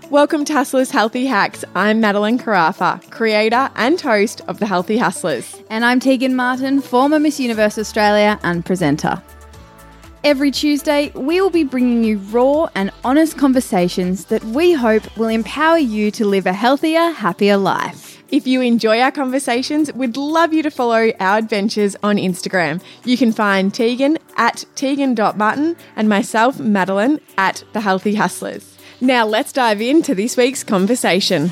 Welcome to Hustlers Healthy Hacks. I'm Madeline Carafa, creator and host of The Healthy Hustlers. And I'm Tegan Martin, former Miss Universe Australia and presenter. Every Tuesday, we will be bringing you raw and honest conversations that we hope will empower you to live a healthier, happier life. If you enjoy our conversations, we'd love you to follow our adventures on Instagram. You can find Tegan at tegan.martin and myself, Madeline, at The Healthy Hustlers. Now let's dive into this week's conversation.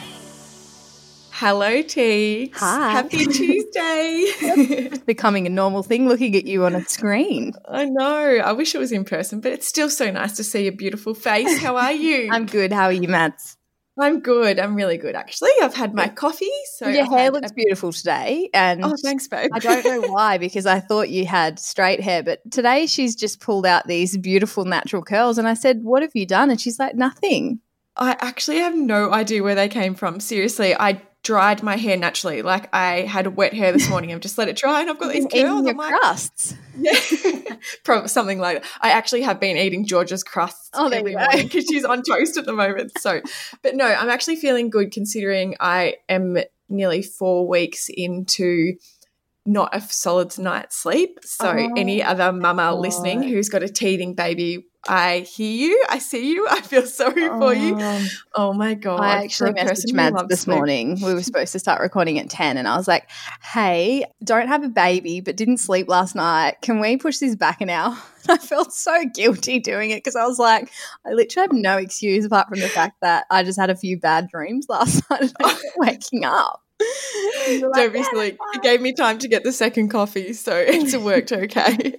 Hello, T. Hi. Happy Tuesday. It's becoming a normal thing looking at you on a screen. I know. I wish it was in person, but it's still so nice to see your beautiful face. How are you? I'm good. How are you, Mads? I'm good. I'm really good, actually. I've had my coffee. So your hair looks beautiful today. And oh, thanks, babe. I don't know why, because I thought you had straight hair, but today she's just pulled out these beautiful natural curls and I said, what have you done? And she's like, nothing. I actually have no idea where they came from. Seriously, I dried my hair naturally. Like I had wet hair this morning. I've just let it dry and I've got these curls. Your crusts. Yeah, probably something like that. I actually have been eating Georgia's crusts every morning because she's on toast at the moment. So, but no, I'm actually feeling good considering I am nearly 4 weeks into not a solid night's sleep. So any other mama listening who's got a teething baby, I hear you. I see you. I feel sorry for you. Oh, my God. I actually messaged Mads this morning. We were supposed to start recording at 10 and I was like, hey, don't have a baby but didn't sleep last night. Can we push this back an hour? I felt so guilty doing it because I was like, I literally have no excuse apart from the fact that I just had a few bad dreams last night and I kept waking up. Don't be silly. It gave me time to get the second coffee, so it's worked okay.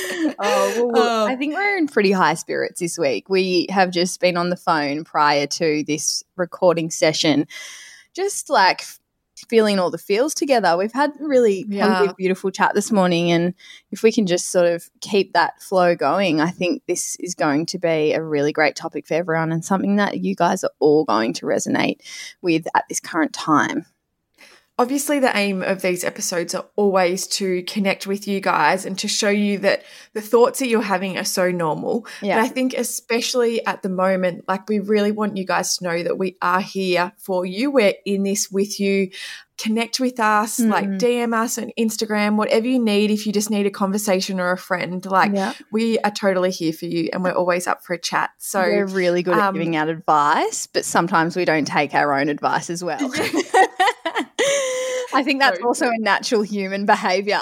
I think we're in pretty high spirits this week. We have just been on the phone prior to this recording session, just like feeling all the feels together. We've had really beautiful chat this morning, and if we can just sort of keep that flow going, I think this is going to be a really great topic for everyone and something that you guys are all going to resonate with at this current time. Obviously, the aim of these episodes are always to connect with you guys and to show you that the thoughts that you're having are so normal. Yeah. But I think especially at the moment, like we really want you guys to know that we are here for you. We're in this with you. Connect with us, like DM us on Instagram, whatever you need. If you just need a conversation or a friend, we are totally here for you and we're always up for a chat. So we're really good at giving out advice, but sometimes we don't take our own advice as well. I think that's also a natural human behaviour.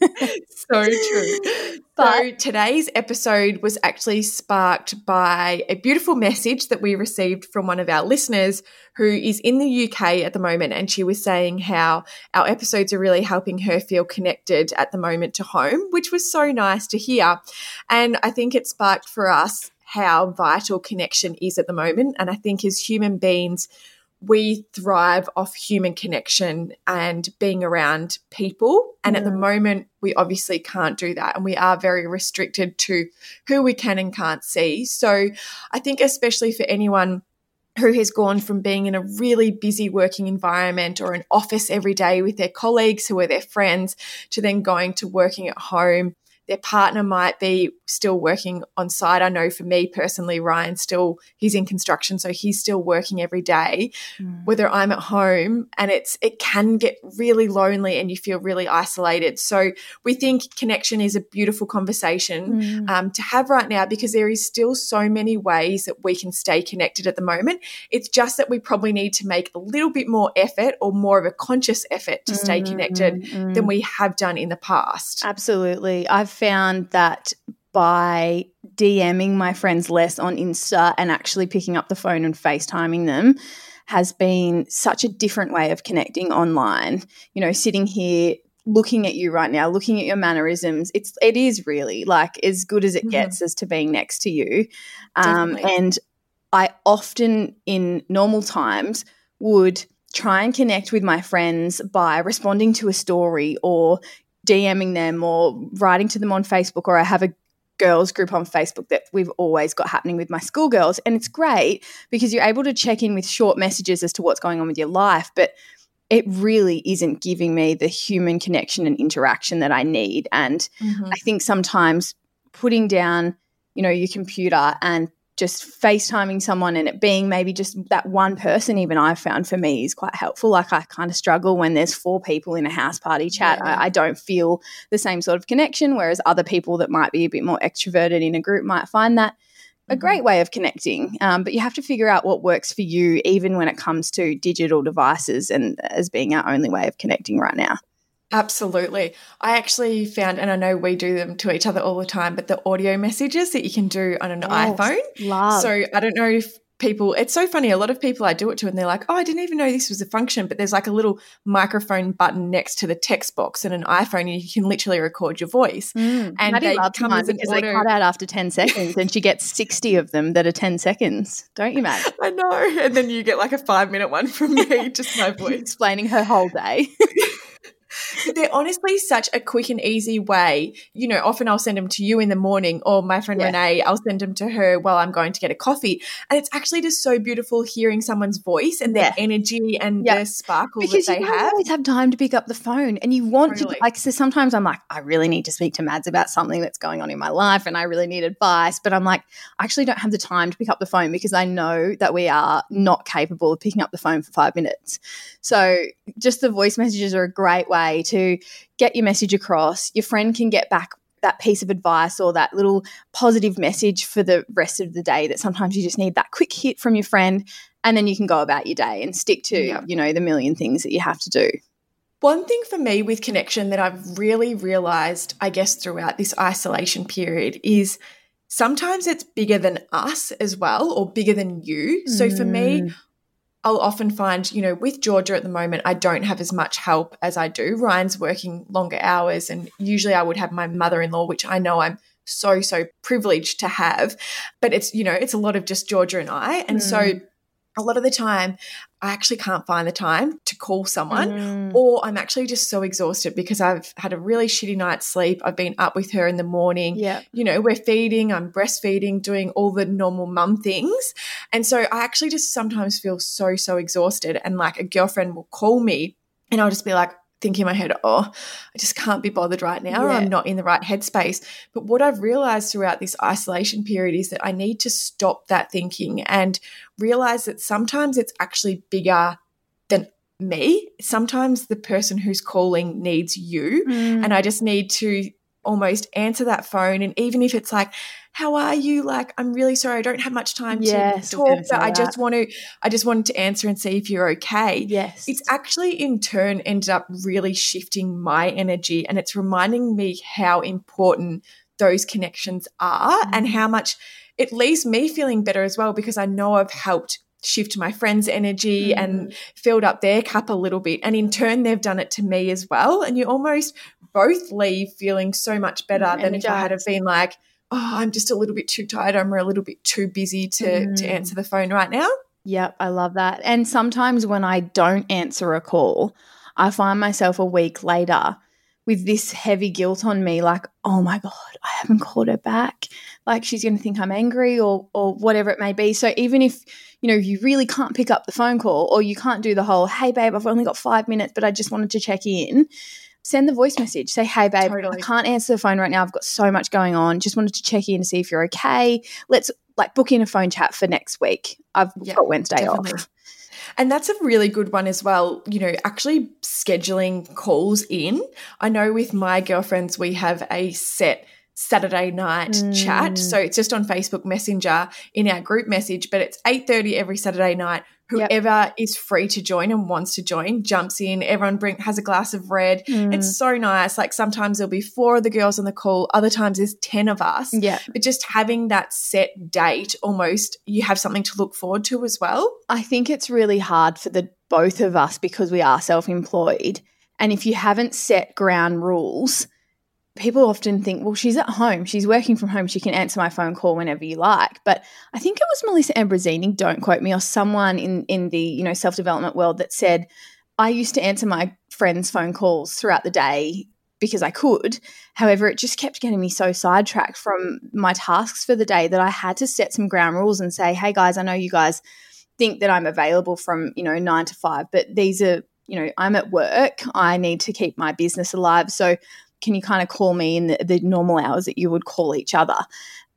So true. So today's episode was actually sparked by a beautiful message that we received from one of our listeners who is in the UK at the moment, and she was saying how our episodes are really helping her feel connected at the moment to home, which was so nice to hear. And I think it sparked for us how vital connection is at the moment. And I think as human beings, we thrive off human connection and being around people. And at the moment, we obviously can't do that. And we are very restricted to who we can and can't see. So I think especially for anyone who has gone from being in a really busy working environment or an office every day with their colleagues who are their friends to then going to working at home. Their partner might be still working on site. I know for me personally, Ryan he's in construction, so he's still working every day, whether I'm at home, and it can get really lonely and you feel really isolated. So we think connection is a beautiful conversation to have right now because there is still so many ways that we can stay connected at the moment. It's just that we probably need to make a little bit more effort or more of a conscious effort to stay connected than we have done in the past. Absolutely. I've found that by DMing my friends less on Insta and actually picking up the phone and FaceTiming them has been such a different way of connecting online. You know, sitting here looking at you right now, looking at your mannerisms, it is really like as good as it gets as to being next to you. And I often in normal times would try and connect with my friends by responding to a story or DMing them or writing to them on Facebook, or I have a girls group on Facebook that we've always got happening with my schoolgirls, and it's great because you're able to check in with short messages as to what's going on with your life, but it really isn't giving me the human connection and interaction that I need. And I think sometimes putting down, you know, your computer and just FaceTiming someone and it being maybe just that one person, even I've found for me is quite helpful. Like I kind of struggle when there's 4 people in a house party chat. Yeah. I don't feel the same sort of connection, whereas other people that might be a bit more extroverted in a group might find that a great way of connecting. But you have to figure out what works for you, even when it comes to digital devices and as being our only way of connecting right now. Absolutely. I actually found, and I know we do them to each other all the time, but the audio messages that you can do on an iPhone. Love. So I don't know if people, it's so funny, a lot of people I do it to and they're like, oh, I didn't even know this was a function, but there's like a little microphone button next to the text box in an iPhone and you can literally record your voice. And they loves come mine as an because auto. they cut out after 10 seconds and she gets 60 of them that are 10 seconds. Don't you, Matt? I know. And then you get like a 5-minute one from me, just my voice. Explaining her whole day. But they're honestly such a quick and easy way. You know, often I'll send them to you in the morning, or my friend Renee, I'll send them to her while I'm going to get a coffee. And it's actually just so beautiful hearing someone's voice and their energy and the sparkle because that they you don't always have time to pick up the phone, and you want to, like, so sometimes I'm like, I really need to speak to Mads about something that's going on in my life and I really need advice. But I'm like, I actually don't have the time to pick up the phone because I know that we are not capable of picking up the phone for 5 minutes. So just the voice messages are a great way to get your message across. Your friend can get back that piece of advice or that little positive message for the rest of the day that sometimes you just need that quick hit from your friend, and then you can go about your day and stick to, you know, the million things that you have to do. One thing for me with connection that I've really realized, I guess, throughout this isolation period is sometimes it's bigger than us as well, or bigger than you. So for me, I'll often find, you know, with Georgia at the moment, I don't have as much help as I do. Ryan's working longer hours, and usually I would have my mother-in-law, which I know I'm so privileged to have. But it's, you know, it's a lot of just Georgia and I. And so a lot of the time I actually can't find the time to call someone, or I'm actually just so exhausted because I've had a really shitty night's sleep. I've been up with her in the morning. You know, we're feeding, I'm breastfeeding, doing all the normal mum things. And so I actually just sometimes feel so exhausted, and like a girlfriend will call me and I'll just be like, thinking in my head, oh, I just can't be bothered right now, or I'm not in the right headspace. But what I've realized throughout this isolation period is that I need to stop that thinking and realize that sometimes it's actually bigger than me. Sometimes the person who's calling needs you, and I just need to almost answer that phone. And even if it's like, how are you? Like, I'm really sorry, I don't have much time to talk, but I just wanted to answer and see if you're okay. It's actually in turn ended up really shifting my energy, and it's reminding me how important those connections are and how much it leaves me feeling better as well, because I know I've helped shift my friends' energy and filled up their cup a little bit. And in turn, they've done it to me as well. And you almost both leave feeling so much better than if I had have been like, oh, I'm just a little bit too tired, I'm a little bit too busy to answer the phone right now. Yep, I love that. And sometimes when I don't answer a call, I find myself a week later with this heavy guilt on me, like, oh my God, I haven't called her back. Like, she's going to think I'm angry or whatever it may be. So even if, you know, you really can't pick up the phone call, or you can't do the whole, hey babe, I've only got 5 minutes, but I just wanted to check in, send the voice message. Say, hey babe, I can't answer the phone right now. I've got so much going on. Just wanted to check in to see if you're okay. Let's like book in a phone chat for next week. I've got Wednesday off. And that's a really good one as well, you know, actually scheduling calls in. I know with my girlfriends, we have a set Saturday night chat. So it's just on Facebook Messenger in our group message, but it's 8:30 every Saturday night. Whoever is free to join and wants to join jumps in. Everyone has a glass of red. It's so nice. Like sometimes there'll be 4 of the girls on the call. Other times there's 10 of us. But just having that set date, almost you have something to look forward to as well. I think it's really hard for the both of us because we are self-employed. And if you haven't set ground rules, people often think, well, she's at home, she's working from home, she can answer my phone call whenever you like. But I think it was Melissa Ambrosini, don't quote me, or someone in the, you know, self-development world that said, I used to answer my friends' phone calls throughout the day because I could. However, it just kept getting me so sidetracked from my tasks for the day that I had to set some ground rules and say, hey guys, I know you guys think that I'm available from, you know, 9 to 5, but these are, you know, I'm at work, I need to keep my business alive. So can you kind of call me in the normal hours that you would call each other?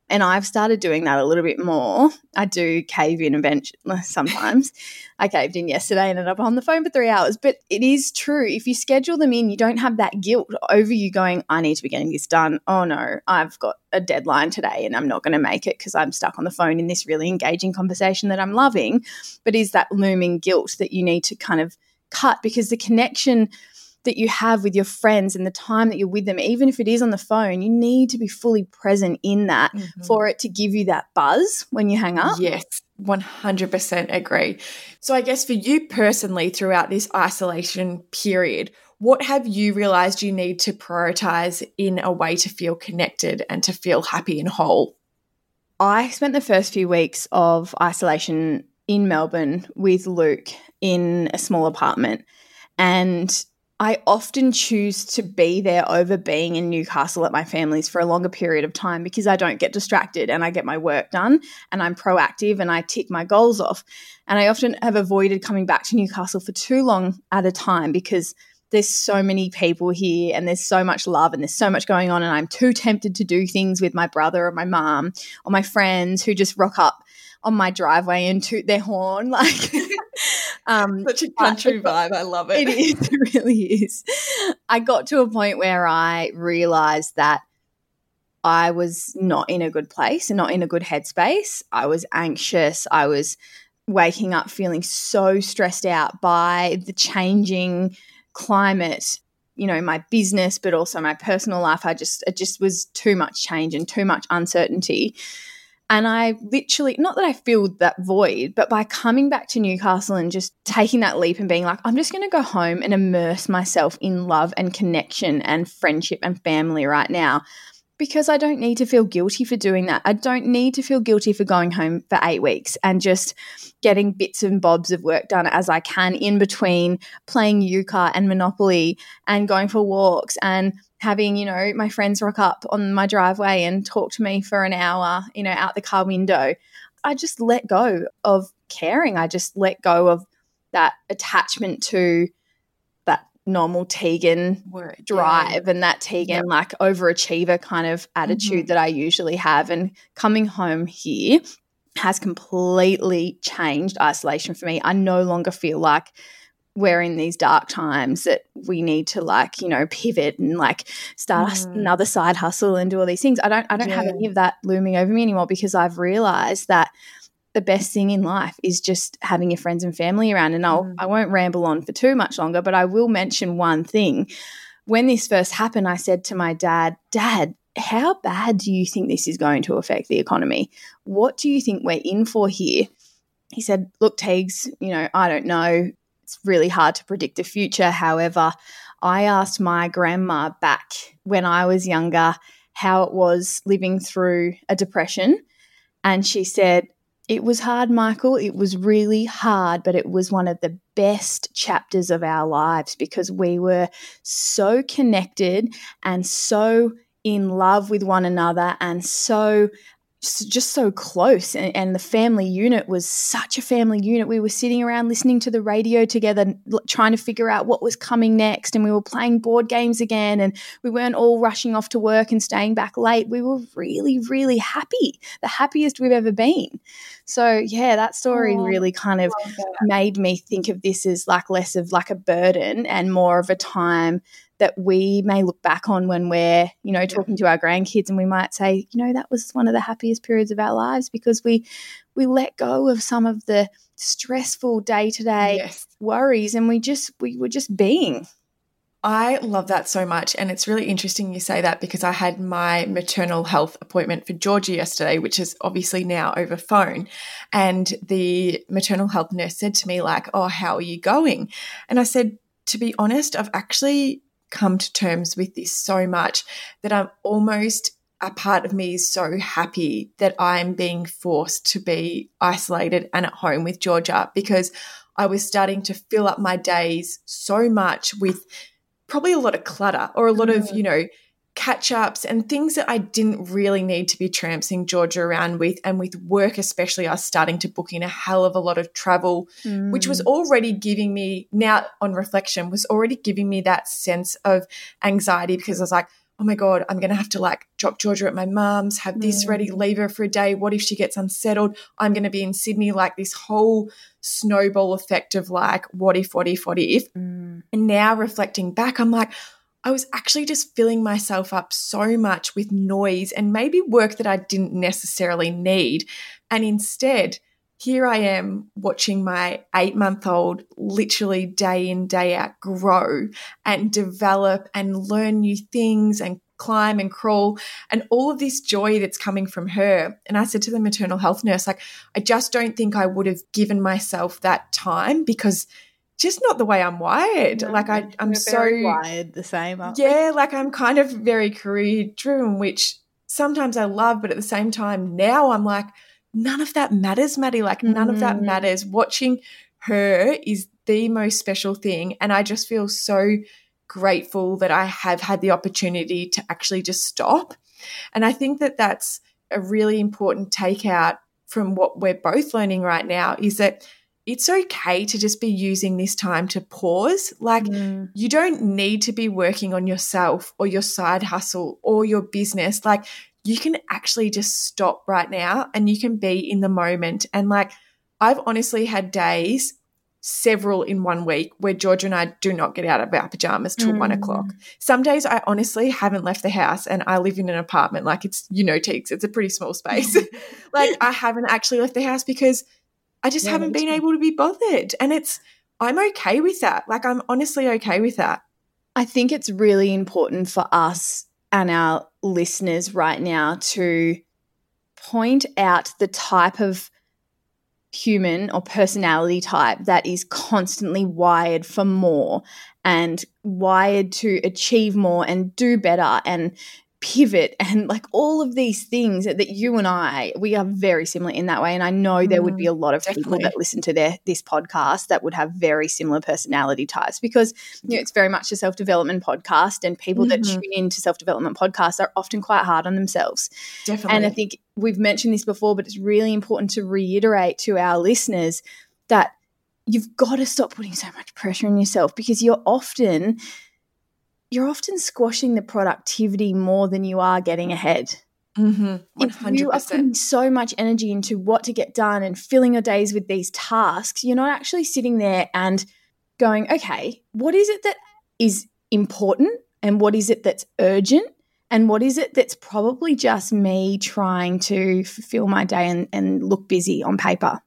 And I've started doing that a little bit more. I do cave in eventually sometimes. I caved in yesterday and ended up on the phone for 3 hours. But it is true. If you schedule them in, you don't have that guilt over you going, I need to be getting this done. Oh, no, I've got a deadline today and I'm not going to make it because I'm stuck on the phone in this really engaging conversation that I'm loving. But is that looming guilt that you need to kind of cut, because the connection that you have with your friends and the time that you're with them, even if it is on the phone, you need to be fully present in that for it to give you that buzz when you hang up. Yes, 100% agree. So I guess for you personally, throughout this isolation period, what have you realised you need to prioritise in a way to feel connected and to feel happy and whole? I spent the first few weeks of isolation in Melbourne with Luke in a small apartment, and I often choose to be there over being in Newcastle at my family's for a longer period of time because I don't get distracted and I get my work done and I'm proactive and I tick my goals off. And I often have avoided coming back to Newcastle for too long at a time because there's so many people here and there's so much love and there's so much going on, and I'm too tempted to do things with my brother or my mum or my friends who just rock up on my driveway and toot their horn like such a country vibe. I love it. It is, it really is. I got to a point where I realized that I was not in a good place and not in a good headspace. I was anxious. I was waking up feeling so stressed out by the changing climate, you know, my business, but also my personal life. It just was too much change and too much uncertainty. And I literally, not that I filled that void, but by coming back to Newcastle and just taking that leap and being like, I'm just going to go home and immerse myself in love and connection and friendship and family right now, because I don't need to feel guilty for doing that. I don't need to feel guilty for going home for 8 weeks and just getting bits and bobs of work done as I can in between playing euchre and Monopoly and going for walks and having, you know, my friends rock up on my driveway and talk to me for an hour, you know, out the car window. I just let go of caring. I just let go of that attachment to that normal Tegan drive and that Tegan like overachiever kind of attitude that I usually have. And coming home here has completely changed isolation for me. I no longer feel like we're in these dark times that we need to like, you know, pivot and like start another side hustle and do all these things. I don't have any of that looming over me anymore, because I've realized that the best thing in life is just having your friends and family around. And I won't ramble on for too much longer, but I will mention one thing. When this first happened, I said to my dad, how bad do you think this is going to affect the economy? What do you think we're in for here? He said, look, Tegs, you know, I don't know. It's really hard to predict the future. However, I asked my grandma back when I was younger how it was living through a depression. And she said, it was hard, Michael. It was really hard, but it was one of the best chapters of our lives because we were so connected and so in love with one another and so just so close, and the family unit was such a family unit. We were sitting around listening to the radio together, trying to figure out what was coming next, and we were playing board games again, and we weren't all rushing off to work and staying back late. We were really, really happy, the happiest we've ever been. So, yeah, that story really kind of made me think of this as like less of like a burden and more of a time that we may look back on when we're, you know, talking to our grandkids, and we might say, you know, that was one of the happiest periods of our lives because we let go of some of the stressful day-to-day worries, and we were just being. I love that so much, and it's really interesting you say that because I had my maternal health appointment for Georgia yesterday, which is obviously now over phone, and the maternal health nurse said to me like, oh, how are you going? And I said, to be honest, I've actually come to terms with this so much that I'm almost, a part of me is so happy that I'm being forced to be isolated and at home with Georgia, because I was starting to fill up my days so much with probably a lot of clutter or a lot of, you know, catch-ups and things that I didn't really need to be tramping Georgia around with. And with work especially, I was starting to book in a hell of a lot of travel, which was already giving me, now on reflection, was already giving me that sense of anxiety, because I was like, oh my God, I'm going to have to like drop Georgia at my mum's, have this ready, leave her for a day. What if she gets unsettled? I'm going to be in Sydney. Like this whole snowball effect of like, what if? And now reflecting back, I'm like, I was actually just filling myself up so much with noise and maybe work that I didn't necessarily need. And instead, here I am watching my 8-month-old literally day in, day out grow and develop and learn new things and climb and crawl and all of this joy that's coming from her. And I said to the maternal health nurse, like, I just don't think I would have given myself that time because just not the way I'm wired. No, like I'm so wired the same. Yeah, like I'm kind of very career driven, which sometimes I love, but at the same time now I'm like, none of that matters, Maddie. Like none of that matters. Watching her is the most special thing. And I just feel so grateful that I have had the opportunity to actually just stop. And I think that that's a really important takeout from what we're both learning right now is that it's okay to just be using this time to pause. Like you don't need to be working on yourself or your side hustle or your business. Like you can actually just stop right now and you can be in the moment. And like I've honestly had days, several in 1 week, where Georgia and I do not get out of our pajamas till 1 o'clock. Some days I honestly haven't left the house and I live in an apartment. Like it's, Teeks, it's a pretty small space. Like I haven't actually left the house because I just haven't been able to be bothered. And I'm okay with that. Like I'm honestly okay with that. I think it's really important for us and our listeners right now to point out the type of human or personality type that is constantly wired for more and wired to achieve more and do better and pivot and like all of these things that you and we are very similar in that way. And I know there would be a lot of people that listen to this podcast that would have very similar personality types because it's very much a self-development podcast and people that tune into self-development podcasts are often quite hard on themselves. Definitely. And I think we've mentioned this before, but it's really important to reiterate to our listeners that you've got to stop putting so much pressure on yourself because you're often squashing the productivity more than you are getting ahead. 100%. If you are putting so much energy into what to get done and filling your days with these tasks, you're not actually sitting there and going, okay, what is it that is important and what is it that's urgent and what is it that's probably just me trying to fulfill my day and look busy on paper?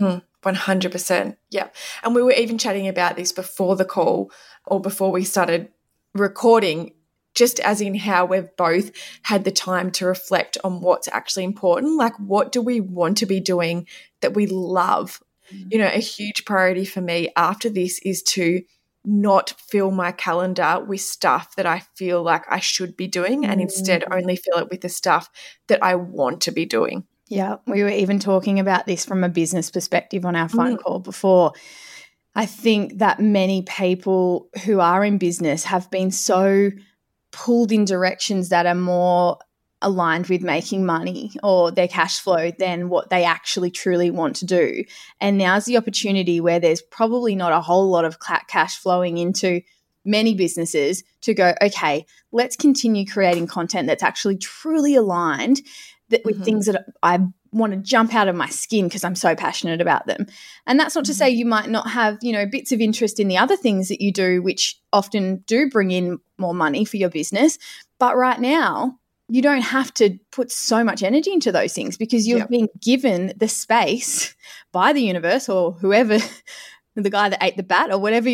100%. Yeah. And we were even chatting about this before the call or before we started recording, just as in how we've both had the time to reflect on what's actually important. Like, what do we want to be doing that we love? A huge priority for me after this is to not fill my calendar with stuff that I feel like I should be doing and instead only fill it with the stuff that I want to be doing. Yeah, we were even talking about this from a business perspective on our phone call before. I think that many people who are in business have been so pulled in directions that are more aligned with making money or their cash flow than what they actually truly want to do. And now's the opportunity where there's probably not a whole lot of cash flowing into many businesses to go, okay, let's continue creating content that's actually truly aligned with things that I want to jump out of my skin because I'm so passionate about them. And that's not to say you might not have, bits of interest in the other things that you do, which often do bring in more money for your business. But right now, you don't have to put so much energy into those things because you've been given the space by the universe or whoever, the guy that ate the bat or whatever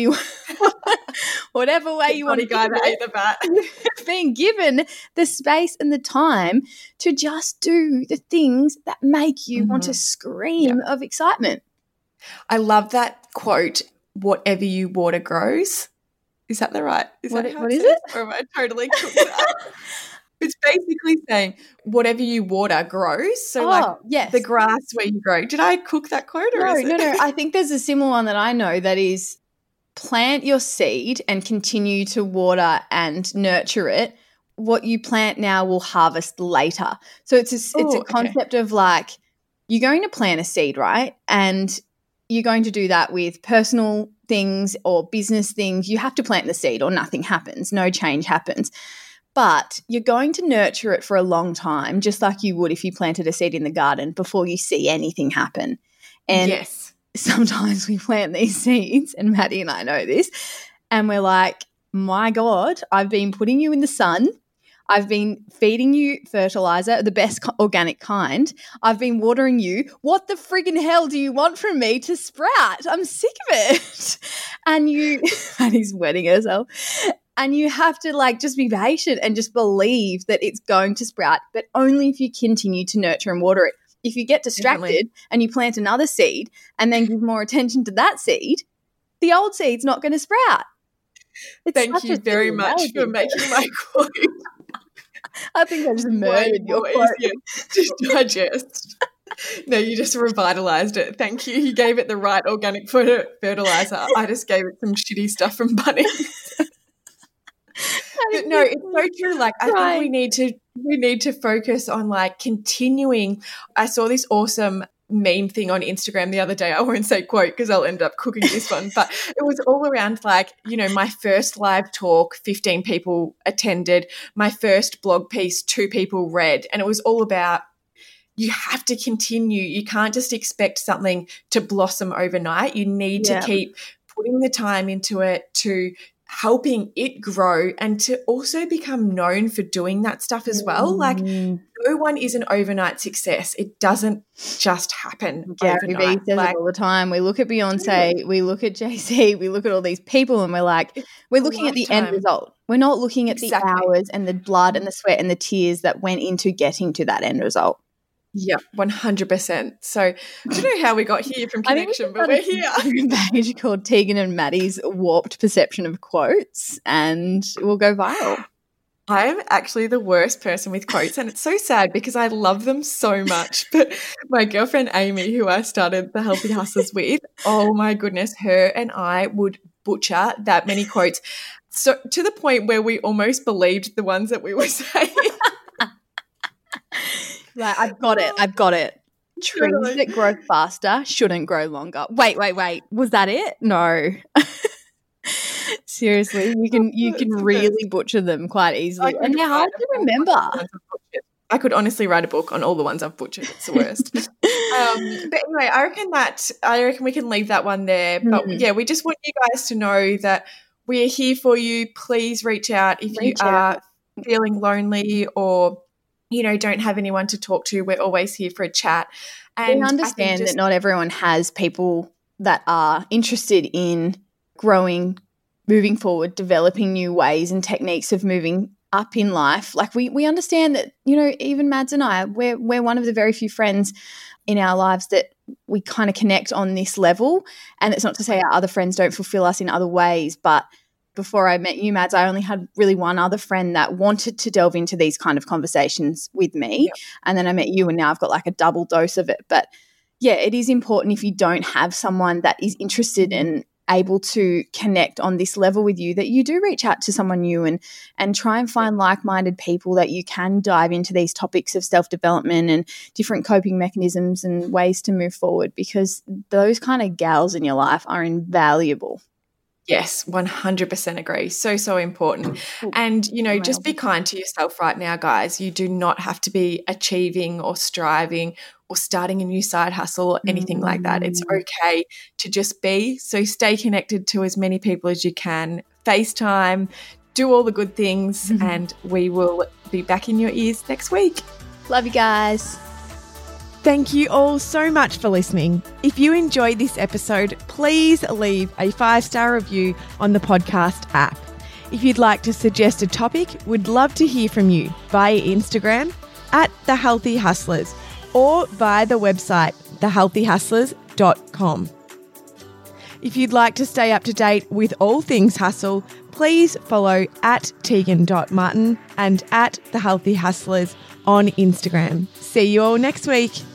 whatever way you want to guy that ate the bat. Being given the space and the time to just do the things that make you want to scream of excitement. I love that quote, whatever you water grows. Is that the right? What is it? Or am I totally cooked up? It's basically saying whatever you water grows. So yes. The grass where you grow. Did I cook that quote or is it? No. I think there's a similar one that I know that is plant your seed and continue to water and nurture it. What you plant now will harvest later. So it's a concept of like you're going to plant a seed, right? And you're going to do that with personal things or business things. You have to plant the seed or nothing happens. No change happens. but you're going to nurture it for a long time, just like you would if you planted a seed in the garden before you see anything happen. And yes. Sometimes we plant these seeds, and Maddie and I know this, and we're like, my God, I've been putting you in the sun. I've been feeding you fertilizer, the best organic kind. I've been watering you. What the friggin' hell do you want from me to sprout? I'm sick of it. And Maddie's wetting herself. And you have to like just be patient and just believe that it's going to sprout, but only if you continue to nurture and water it. If you get distracted and you plant another seed and then give more attention to that seed, the old seed's not going to sprout. Thank you very much for making my quote. I think I just murdered your quote. To digest. No, you just revitalised it. Thank you. You gave it the right organic fertiliser. I just gave it some shitty stuff from Bunnings. But no, it's so true. Like, I think we need to focus on like continuing. I saw this awesome meme thing on Instagram the other day. I won't say quote because I'll end up cooking this one, but it was all around like, you know, my first live talk, 15 people attended. My first blog piece, 2 people read. And it was all about, you have to continue. You can't just expect something to blossom overnight. You need to keep putting the time into it, to helping it grow, and to also become known for doing that stuff as well. Like, no one is an overnight success. It doesn't just happen Gary Vee says it all the time. We look at Beyonce, we look at Jay-Z, we look at all these people, and we're like, we're looking at the end result. We're not looking at the hours and the blood and the sweat and the tears that went into getting to that end result. Yeah, 100%. So I don't know how we got here from Connection, but we're here. A page called Tegan and Maddie's Warped Perception of Quotes, and we'll go viral. I'm actually the worst person with quotes, and it's so sad because I love them so much. But my girlfriend Amy, who I started the Healthy Hustlers with, oh my goodness, her and I would butcher that many quotes, so to the point where we almost believed the ones that we were saying. Like, I've got it. Trees that grow faster shouldn't grow longer. Wait. Was that it? No. Seriously, you can really butcher them quite easily. And they're hard to remember. I could honestly write a book on all the ones I've butchered. It's the worst. But anyway, I reckon we can leave that one there. But yeah, we just want you guys to know that we are here for you. Please reach out if you are feeling lonely or, you know, don't have anyone to talk to. We're always here for a chat. And we understand that not everyone has people that are interested in growing, moving forward, developing new ways and techniques of moving up in life. Like, we understand that, you know, even Mads and I, we're one of the very few friends in our lives that we kind of connect on this level. And it's not to say our other friends don't fulfill us in other ways, but before I met you, Mads, I only had really one other friend that wanted to delve into these kind of conversations with me. Yep. And then I met you, and now I've got like a double dose of it. But yeah, it is important if you don't have someone that is interested and able to connect on this level with you, that you do reach out to someone new and try and find like-minded people that you can dive into these topics of self-development and different coping mechanisms and ways to move forward, because those kind of gals in your life are invaluable. Yes, 100% agree. So important. And, you know, just be kind to yourself right now, guys. You do not have to be achieving or striving or starting a new side hustle or anything like that. It's okay to just be. So stay connected to as many people as you can. FaceTime, do all the good things, and we will be back in your ears next week. Love you guys. Thank you all so much for listening. If you enjoyed this episode, please leave a 5-star review on the podcast app. If you'd like to suggest a topic, we'd love to hear from you via Instagram @The Healthy Hustlers or via the website thehealthyhustlers.com. If you'd like to stay up to date with all things hustle, please follow @Tegan.Martin and @The Healthy Hustlers on Instagram. See you all next week.